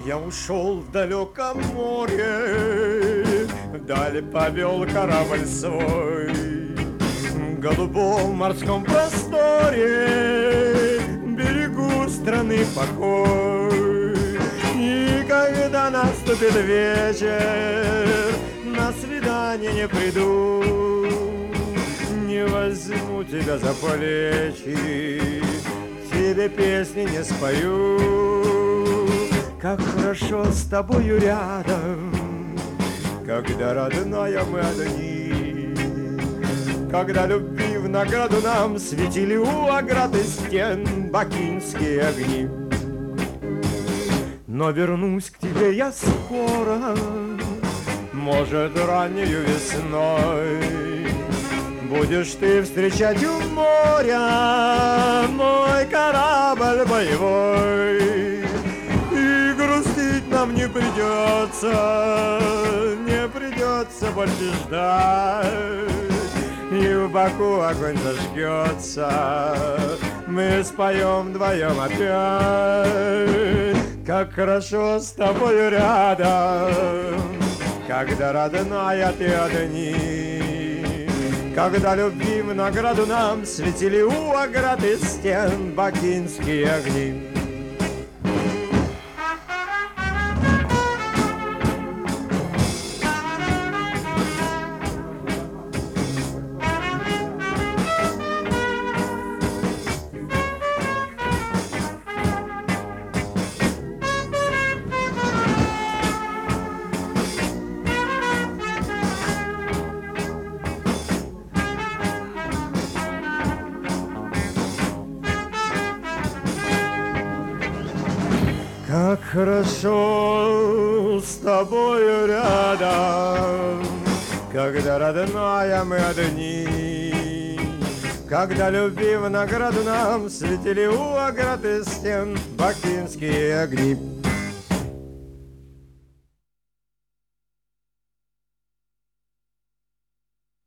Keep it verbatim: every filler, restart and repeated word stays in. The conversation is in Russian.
Я ушел в далеком море, вдаль повел корабль свой. В голубом морском просторе берегу страны покой. И когда наступит вечер, на свидание не приду, не возьму тебя за плечи, тебе песни не спою. Как хорошо с тобою рядом, когда родная мы одни, когда любви в награду нам светили у ограды стен бакинские огни. Но вернусь к тебе я скоро, может, раннею весной. Будешь ты встречать у моря мой корабль боевой. И грустить нам не придется, не придется больше ждать. И в боку огонь зажгется, мы споем вдвоем опять. Как хорошо с тобою рядом, когда родная ты одни, когда любви в награду нам светили у ограды стен бакинские огни. Как хорошо с тобою рядом, когда родная мы одни, когда любви в награду нам светили у ограды стен бакинские огни.